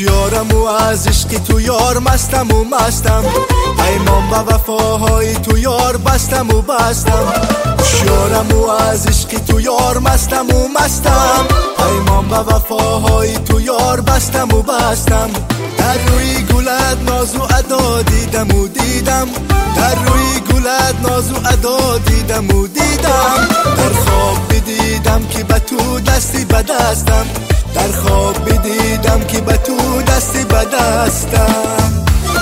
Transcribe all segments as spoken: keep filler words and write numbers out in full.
هوشیارم و از عشقی تو یار مستم و مستم، پیمان و وفاهای تو یار بستم و بستم. هوشیارم و از عشقی تو یار مستم و مستم، پیمان و وفاهای تو یار بستم و بستم. در روی گلت ناز و ادا دیدم و دیدم، در روی گلت ناز و ادا دیدم و دیدم. در خواب بدیدم که به تو دستی به دستم، در خواب بدیدم که به تو دستی به دستم.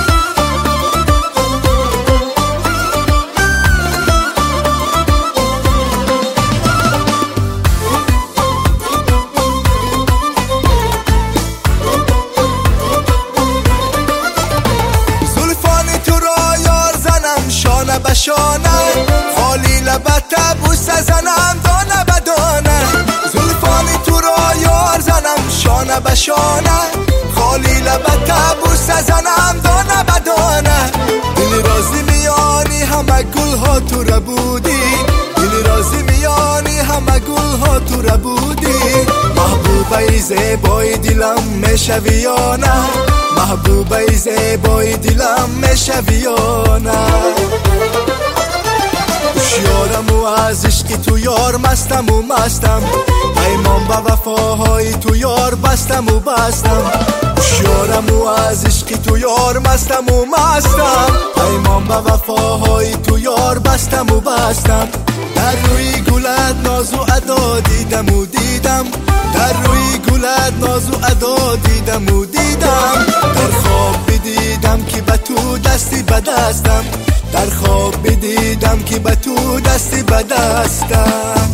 زلفان تو را یار زنم شانه به شانه، خالی لبت بوسه زنم دانه به دانه. زلفان تو را یار زنم شانه به شانه، خالی لبت بوسه زنم دانه به دانه. دل رازی میانی همه گل ها تو را بودی، دل رازی میانی همه گل ها تو را بودی. محبوبه زیبای دلم میشوی یا نه، محبوبه زیبای دلم میشوی یا نه. هوشیارم و از عشقی تو یار مستم و مستم، پیمان و وفاهای تو یار بستم و بستم. هوشیارم و از عشقی تو یار مستم و مستم، پیمان و وفاهای تو یار بستم و بستم. در روی گلت ناز و ادا دیدم و دیدم، در روی گلت ناز و ادا دیدم و دیدم. در خواب بدیدم که به تو دستی به دستم، در خواب بدیدم که به تو دستی به دستم.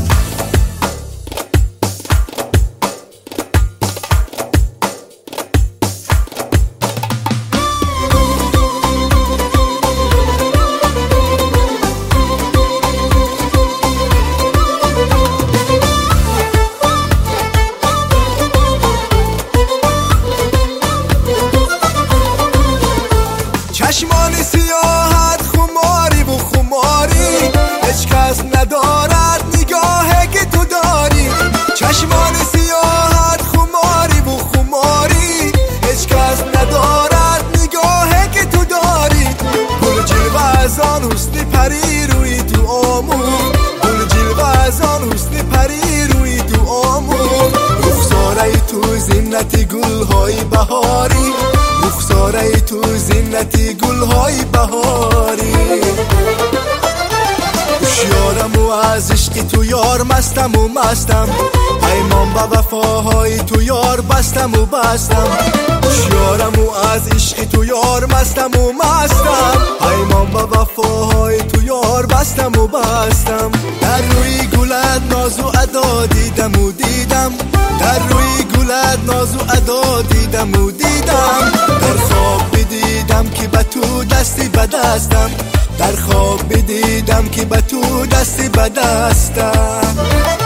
چشمان سیاحت خماری و خماری، هیچ کس ندارد نگاهی که تو داری. چشمان سیاحت خماری و خماری، هیچ کس ندارد نگاهی که تو داری. گل جلوه از آن حسن پری روی تو آمون، گل جلوه از آن حسن پری روی تو آمون. رخساره تو زینت گلهای بهاری، رخساره تو زینتی گلهای بهاری. هوشیارم و از عشقی تو یار مستم و مستم، پیمان و وفاهای تو یار بستم و بستم. هوشیارم و از عشقی تو یار مستم و مستم، پیمان و وفاهای تو یار بستم و بستم. در روی گلت ناز و ادا دیدم و دیدم، در روی گلت ناز و ادا دیدم و دیدم. در خواب بدیدم که به تو دستی به دستم، در خواب بدیدم که به تو دستی به دستم.